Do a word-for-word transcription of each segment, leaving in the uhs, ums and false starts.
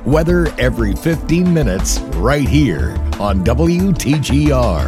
Weather every fifteen minutes right here on W T G R.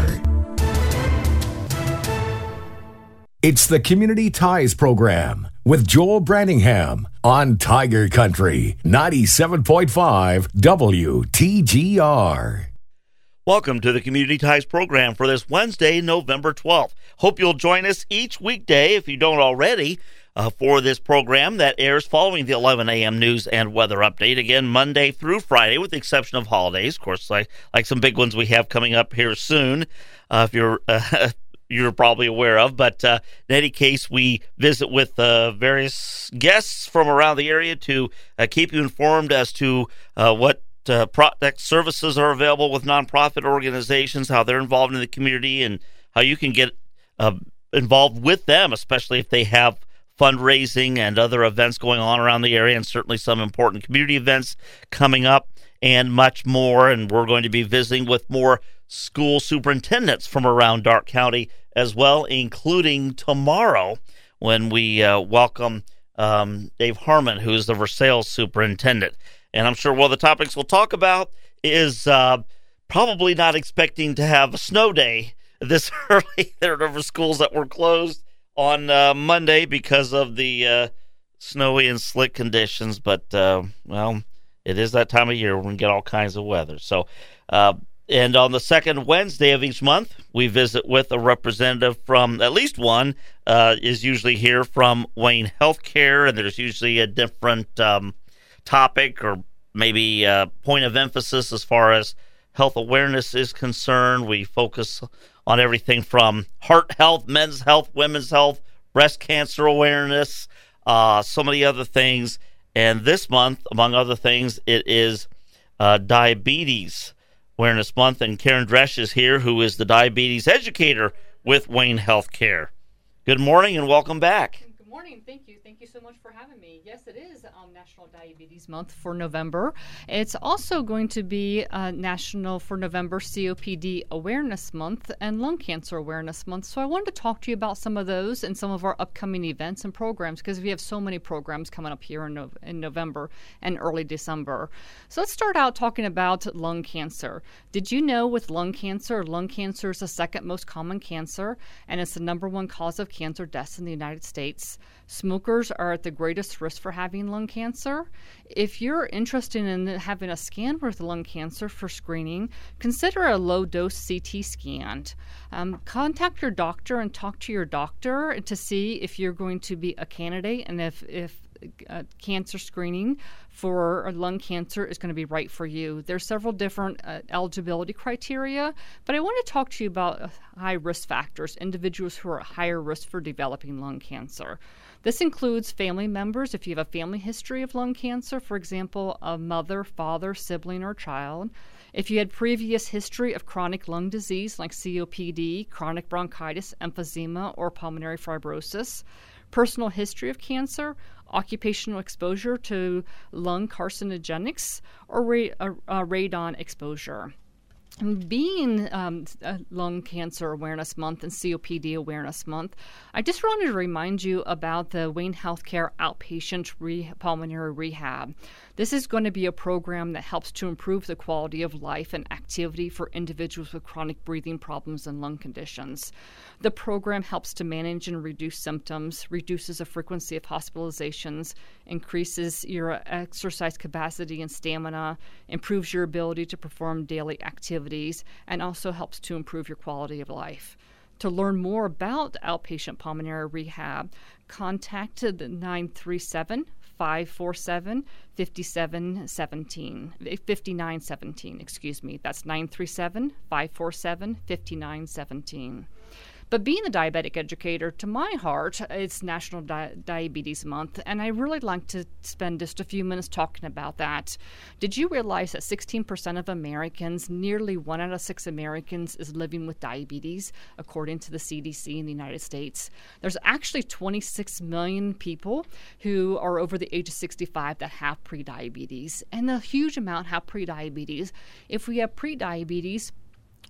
It's the Community Ties Program with Joel Branningham on Tiger Country ninety-seven point five W T G R. Welcome to the Community Ties Program for this Wednesday, November twelfth. Hope you'll join us each weekday, if you don't already, uh, for this program that airs following the eleven a.m. news and weather update. Again, Monday through Friday, with the exception of holidays. Of course, like, like some big ones we have coming up here soon, uh, if you're uh, you're probably aware of. But uh, in any case, we visit with uh, various guests from around the area to uh, keep you informed as to uh, what Uh, product services are available with nonprofit organizations, how they're involved in the community, and how you can get uh, involved with them, especially if they have fundraising and other events going on around the area, and certainly some important community events coming up, and much more. And we're going to be visiting with more school superintendents from around Darke County as well, including tomorrow when we uh, welcome um, Dave Harmon, who is the Versailles superintendent. And I'm sure one of the topics we'll talk about is uh, probably not expecting to have a snow day this early. There are number of schools that were closed on uh, Monday because of the uh, snowy and slick conditions. But, uh, well, it is that time of year when we get all kinds of weather. So, uh, and on the second Wednesday of each month, we visit with a representative from, at least one, uh, is usually here from Wayne Healthcare, and there's usually a different um, topic or maybe a point of emphasis as far as health awareness is concerned. We focus on everything from heart health, men's health, women's health, breast cancer awareness, uh, so many other things. And this month, among other things, it is uh, Diabetes Awareness Month. And Karen Dresch is here, who is the diabetes educator with Wayne Healthcare. Good morning and welcome back. Good morning. Thank you. Thank you so much for having me. Yes, it is um, National Diabetes Month for November. It's also going to be uh, National for November C O P D Awareness Month and Lung Cancer Awareness Month. So I wanted to talk to you about some of those and some of our upcoming events and programs, because we have so many programs coming up here in, no- in November and early December. So let's start out talking about lung cancer. Did you know with lung cancer, lung cancer is the second most common cancer, and it's the number one cause of cancer deaths in the United States. Smokers are at the greatest risk for having lung cancer. If you're interested in having a scan with lung cancer for screening, consider a low-dose C T scan. Um, contact your doctor and talk to your doctor to see if you're going to be a candidate and if, if uh, cancer screening for lung cancer is going to be right for you. There's several different uh, eligibility criteria, but I want to talk to you about uh, high risk factors, individuals who are at higher risk for developing lung cancer. This includes family members. If you have a family history of lung cancer, for example, a mother, father, sibling, or child. If you had previous history of chronic lung disease like C O P D, chronic bronchitis, emphysema, or pulmonary fibrosis. Personal history of cancer, occupational exposure to lung carcinogenics, or ra- uh, uh, radon exposure. And being um, uh, Lung Cancer Awareness Month and C O P D Awareness Month, I just wanted to remind you about the Wayne Healthcare Outpatient Re- Pulmonary Rehab. This is going to be a program that helps to improve the quality of life and activity for individuals with chronic breathing problems and lung conditions. The program helps to manage and reduce symptoms, reduces the frequency of hospitalizations, increases your exercise capacity and stamina, improves your ability to perform daily activities, and also helps to improve your quality of life. To learn more about outpatient pulmonary rehab, contact the nine three seven, five four seven, five seven one seven, five nine one seven, excuse me. That's nine three seven, five four seven, five nine one seven. But being a diabetic educator, to my heart, it's National Di- Diabetes Month, and I really like to spend just a few minutes talking about that. Did you realize that sixteen percent of Americans, nearly one out of six Americans, is living with diabetes, according to the C D C in the United States? There's actually twenty-six million people who are over the age of sixty-five that have prediabetes, and a huge amount have prediabetes. If we have prediabetes,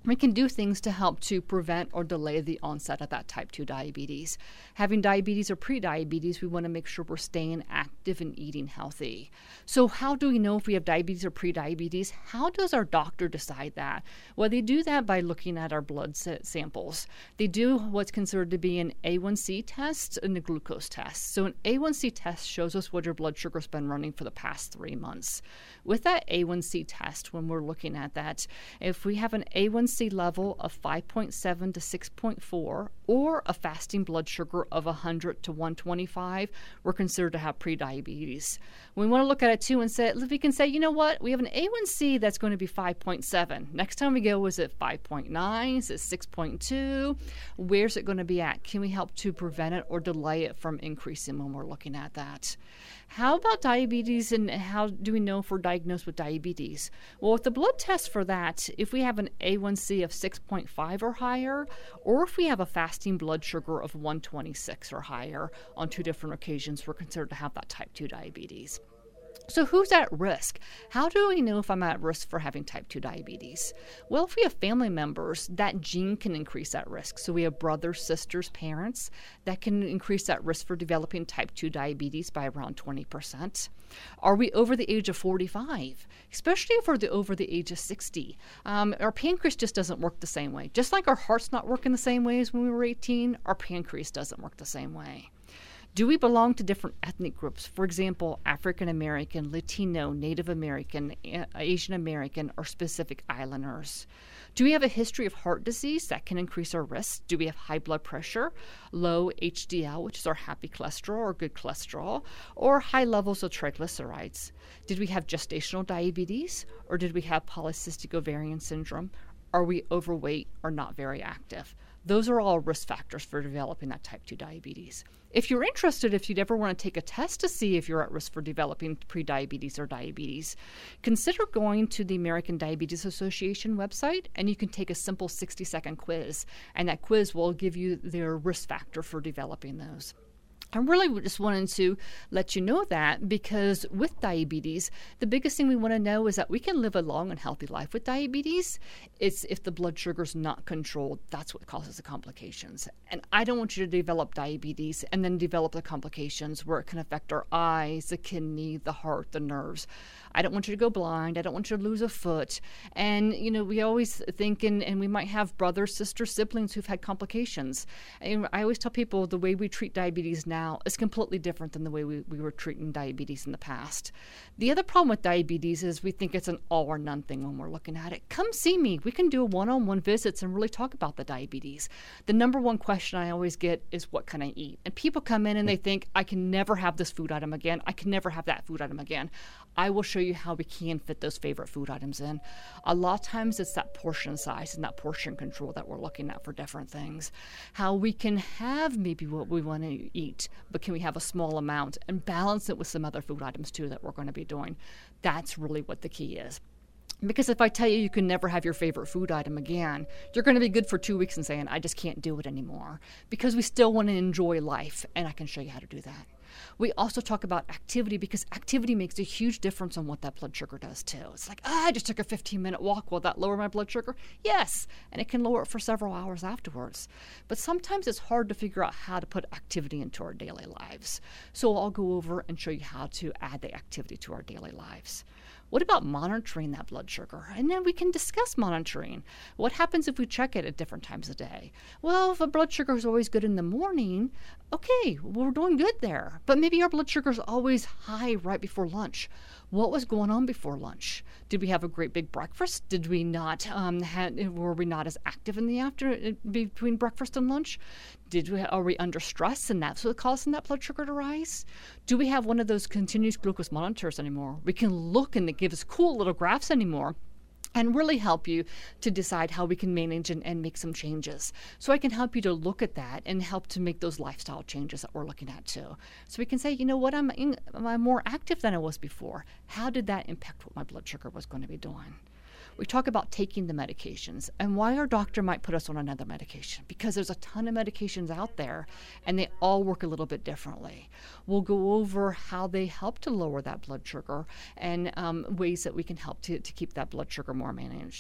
we can do things to help to prevent or delay the onset of that type two diabetes. Having diabetes or pre-diabetes, we want to make sure we're staying active and eating healthy. So how do we know if we have diabetes or pre-diabetes? How does our doctor decide that? Well, they do that by looking at our blood samples. They do what's considered to be an A one C test and a glucose test. So an A one C test shows us what your blood sugar's been running for the past three months. With that A one C test, when we're looking at that, if we have an A one C level of five point seven to six point four or a fasting blood sugar of one hundred to one twenty-five, we're considered to have prediabetes. We want to look at it too and say, we can say, you know what, we have an A one C that's going to be five point seven. Next time we go, is it five point nine? Is it six point two? Where's it going to be at? Can we help to prevent it or delay it from increasing when we're looking at that? How about diabetes, and how do we know if we're diagnosed with diabetes? Well, with the blood test for that, if we have an A one C of six point five or higher, or if we have a fasting blood sugar of one twenty-six or higher on two different occasions, we're considered to have that type two diabetes. So who's at risk? How do we know if I'm at risk for having type two diabetes? Well, if we have family members, that gene can increase that risk. So we have brothers, sisters, parents, that can increase that risk for developing type two diabetes by around twenty percent. Are we over the age of forty-five? Especially if we're the, over the age of sixty. Um, our pancreas just doesn't work the same way. Just like our heart's not working the same way as when we were eighteen, our pancreas doesn't work the same way. Do we belong to different ethnic groups? For example, African American, Latino, Native American, Asian American, or specific islanders? Do we have a history of heart disease that can increase our risk? Do we have high blood pressure, low H D L, which is our happy cholesterol or good cholesterol, or high levels of triglycerides? Did we have gestational diabetes, or did we have polycystic ovarian syndrome? Are we overweight or not very active? Those are all risk factors for developing that type two diabetes. If you're interested, if you'd ever want to take a test to see if you're at risk for developing prediabetes or diabetes, consider going to the American Diabetes Association website, and you can take a simple sixty second quiz, and that quiz will give you their risk factor for developing those. I really just wanted to let you know that, because with diabetes, the biggest thing we want to know is that we can live a long and healthy life with diabetes. It's if the blood sugar's not controlled, that's what causes the complications. And I don't want you to develop diabetes and then develop the complications where it can affect our eyes, the kidney, the heart, the nerves. I don't want you to go blind. I don't want you to lose a foot. And, you know, we always think, and, and we might have brothers, sisters, siblings who've had complications. And I always tell people the way we treat diabetes now is completely different than the way we, we were treating diabetes in the past. The other problem with diabetes is we think it's an all or none thing when we're looking at it. Come see me. We can do a one-on-one visits and really talk about the diabetes. The number one question I always get is, what can I eat? And people come in and they think, I can never have this food item again. I can never have that food item again. I will show you how we can fit those favorite food items in. A lot of times it's that portion size and that portion control that we're looking at for different things. How we can have maybe what we want to eat, but can we have a small amount and balance it with some other food items too that we're going to be doing? That's really what the key is. Because if I tell you you can never have your favorite food item again, you're going to be good for two weeks and saying, I just can't do it anymore. Because we still want to enjoy life, and I can show you how to do that. We also talk about activity, because activity makes a huge difference on what that blood sugar does too. It's like, ah, I just took a fifteen minute walk. Will that lower my blood sugar? Yes, and it can lower it for several hours afterwards. But sometimes it's hard to figure out how to put activity into our daily lives. So I'll go over and show you how to add the activity to our daily lives. What about monitoring that blood sugar? And then we can discuss monitoring. What happens if we check it at different times of day? Well, if the blood sugar is always good in the morning, okay, we're doing good there. But maybe our blood sugar is always high right before lunch. What was going on before lunch? Did we have a great big breakfast? Did we not, um, have, were we not as active in the after, between breakfast and lunch? Did we, are we under stress, and that's what causing that blood sugar to rise? Do we have one of those continuous glucose monitors anymore? We can look and it gives us cool little graphs anymore, and really help you to decide how we can manage and, and make some changes. So I can help you to look at that and help to make those lifestyle changes that we're looking at too. So we can say, you know what, I'm, in, I'm more active than I was before. How did that impact what my blood sugar was going to be doing? We talk about taking the medications and why our doctor might put us on another medication, because there's a ton of medications out there and they all work a little bit differently. We'll go over how they help to lower that blood sugar and um, ways that we can help to, to keep that blood sugar more managed.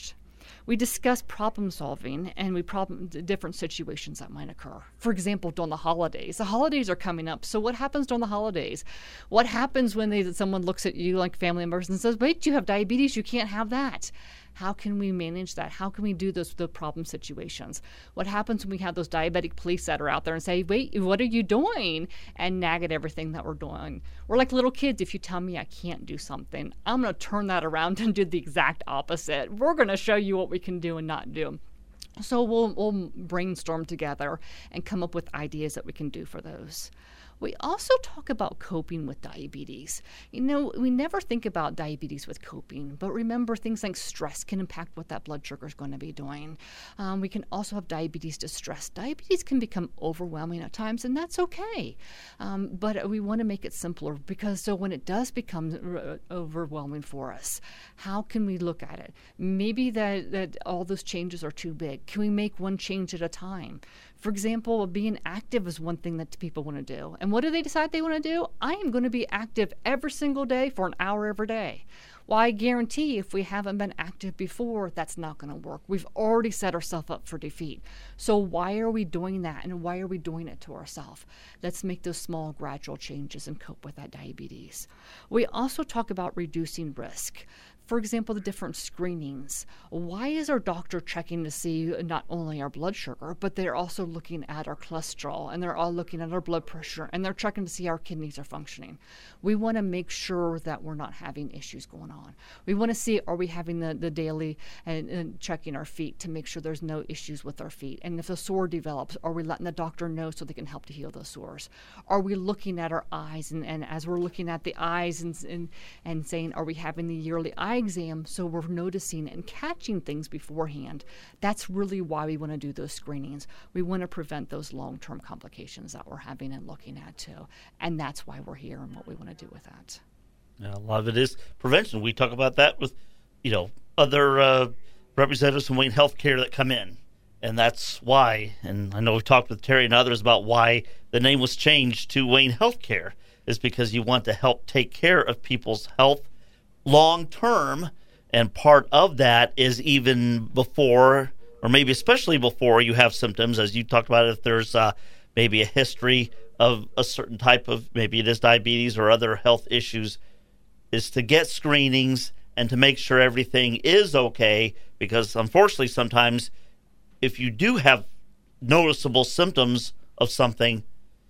We discuss problem solving and we problem different situations that might occur. For example, during the holidays. The holidays are coming up. So what happens during the holidays? What happens when they, someone looks at you like family members and says, wait, you have diabetes, you can't have that. How can we manage that? How can we do those the problem situations? What happens when we have those diabetic police that are out there and say, wait, what are you doing? And nag at everything that we're doing. We're like little kids. If you tell me I can't do something, I'm going to turn that around and do the exact opposite. We're going to show you what we can do and not do. So we'll, we'll brainstorm together and come up with ideas that we can do for those. We also talk about coping with diabetes. You know, we never think about diabetes with coping, but remember things like stress can impact what that blood sugar is going to be doing. Um, we can also have diabetes distress. Diabetes can become overwhelming at times, and that's okay. Um, but we want to make it simpler because so when it does become r- overwhelming for us, how can we look at it? Maybe that, that all those changes are too big. Can we make one change at a time? For example, being active is one thing that people want to do. And what do they decide they want to do? I am going to be active every single day for an hour every day. Well, I guarantee if we haven't been active before, that's not going to work. We've already set ourselves up for defeat. So why are we doing that? And why are we doing it to ourselves? Let's make those small, gradual changes and cope with that diabetes. We also talk about reducing risk. For example, the different screenings. Why is our doctor checking to see not only our blood sugar, but they're also looking at our cholesterol, and they're all looking at our blood pressure, and they're checking to see our kidneys are functioning? We want to make sure that we're not having issues going on. We want to see, are we having the, the daily and, and checking our feet to make sure there's no issues with our feet? And if a sore develops, are we letting the doctor know so they can help to heal those sores? Are we looking at our eyes, and, and as we're looking at the eyes and, and, and saying, are we having the yearly eye exam so we're noticing and catching things beforehand? That's really why we want to do those screenings. We want to prevent those long-term complications that we're having and looking at too. And that's why we're here and what we want to do with that. Yeah, a lot of it is prevention. We talk about that with, you know, other uh, representatives from Wayne Healthcare that come in. And that's why, and I know we've talked with Terry and others about why the name was changed to Wayne Healthcare, is because you want to help take care of people's health long term, and part of that is even before, or maybe especially before you have symptoms, as you talked about, if there's uh, maybe a history of a certain type of, maybe it is diabetes or other health issues, is to get screenings and to make sure everything is okay, because unfortunately sometimes if you do have noticeable symptoms of something,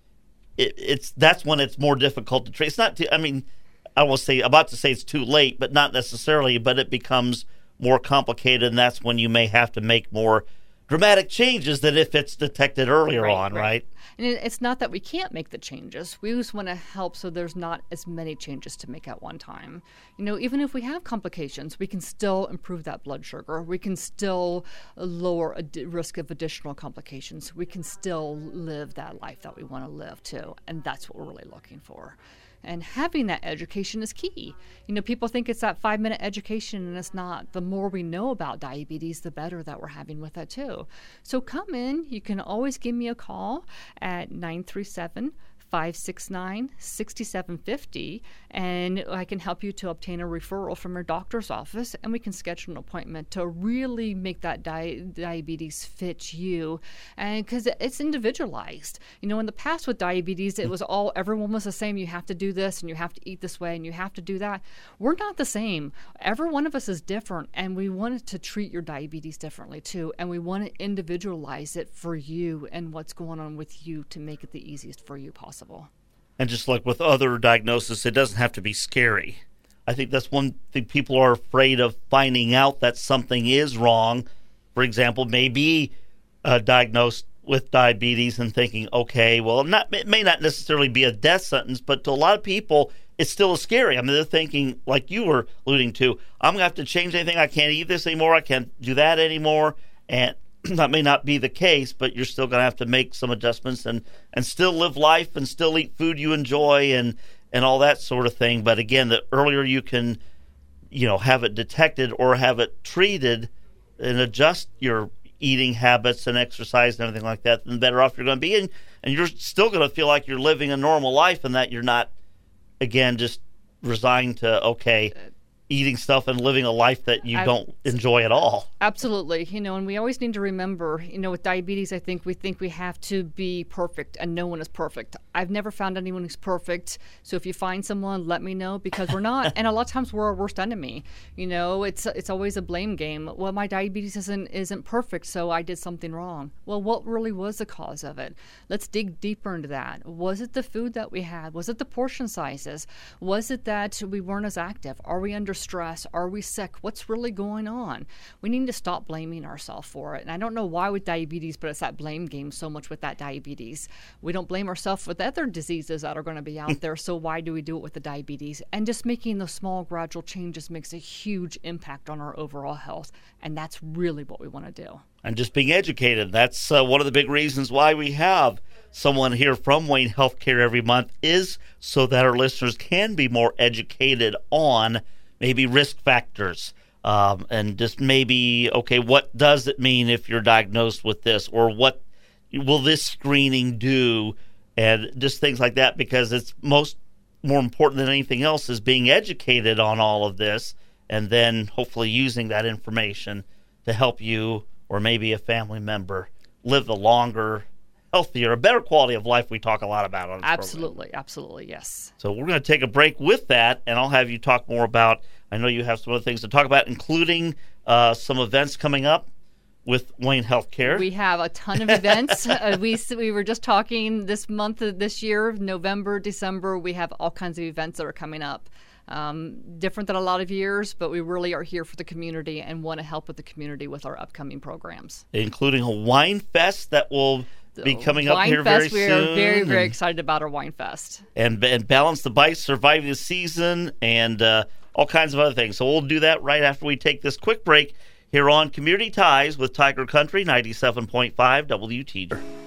it, it's that's when it's more difficult to treat. It's not, too, I mean, I will say, about to say it's too late, but not necessarily, but it becomes more complicated, and that's when you may have to make more dramatic changes than if it's detected earlier right, on, right. right? And it's not that we can't make the changes. We just want to help so there's not as many changes to make at one time. You know, even if we have complications, we can still improve that blood sugar. We can still lower a d- risk of additional complications. We can still live that life that we want to live too, and that's what we're really looking for. And having that education is key. You know, people think it's that five-minute education, and it's not. The more we know about diabetes, the better that we're having with that, too. So come in. You can always give me a call at nine three seven, five six nine, six seven five zero, and I can help you to obtain a referral from your doctor's office, and we can schedule an appointment to really make that di- diabetes fit you, and because it's individualized. You know, in the past with diabetes, it was all, everyone was the same. You have to do this, and you have to eat this way, and you have to do that. We're not the same. Every one of us is different, and we wanted to treat your diabetes differently too, and we want to individualize it for you and what's going on with you to make it the easiest for you possible. And just like with other diagnosis, it doesn't have to be scary. I think that's one thing people are afraid of, finding out that something is wrong. For example, maybe uh, diagnosed with diabetes and thinking, okay, well, not, it may not necessarily be a death sentence, but to a lot of people, it's still scary. I mean, they're thinking, like you were alluding to, I'm going to have to change anything. I can't eat this anymore. I can't do that anymore. And that may not be the case, but you're still going to have to make some adjustments and, and still live life and still eat food you enjoy and, and all that sort of thing. But again, the earlier you can, you know, have it detected or have it treated and adjust your eating habits and exercise and everything like that, then the better off you're going to be. And, and you're still going to feel like you're living a normal life and that you're not, again, just resigned to, okay, eating stuff and living a life that you I, don't enjoy at all. Absolutely. You know, and we always need to remember, you know, with diabetes, I think we think we have to be perfect, and no one is perfect. I've never found anyone who's perfect. So if you find someone, let me know, because we're not. And a lot of times we're our worst enemy. You know, it's it's always a blame game. Well, my diabetes isn't isn't perfect, so I did something wrong. Well, what really was the cause of it? Let's dig deeper into that. Was it the food that we had? Was it the portion sizes? Was it that we weren't as active? Are we under stress? Are we sick? What's really going on? We need to stop blaming ourselves for it. And I don't know why with diabetes, but it's that blame game so much with that diabetes. We don't blame ourselves with other diseases that are going to be out there. So why do we do it with the diabetes? And just making those small gradual changes makes a huge impact on our overall health. And that's really what we want to do. And just being educated. That's uh, one of the big reasons why we have someone here from Wayne Healthcare every month, is so that our listeners can be more educated on maybe risk factors, um, and just maybe, okay, what does it mean if you're diagnosed with this, or what will this screening do, and just things like that, because it's most more important than anything else is being educated on all of this, and then hopefully using that information to help you or maybe a family member live a longer, healthier, a better quality of life we talk a lot about on this Absolutely, program. absolutely, yes. So we're going to take a break with that, and I'll have you talk more about, I know you have some other things to talk about, including uh, some events coming up with Wayne Healthcare. We have a ton of events. uh, we we were just talking this month, of this year, November, December, we have all kinds of events that are coming up. Um, different than a lot of years, but we really are here for the community and want to help with the community with our upcoming programs. Including a wine fest that will be coming Wine up here Fest, very we soon. We are very, very excited about our Wine Fest. And, and Balance the Bite, surviving the season, and uh, all kinds of other things. So we'll do that right after we take this quick break here on Community Ties with Tiger Country ninety-seven point five W T J.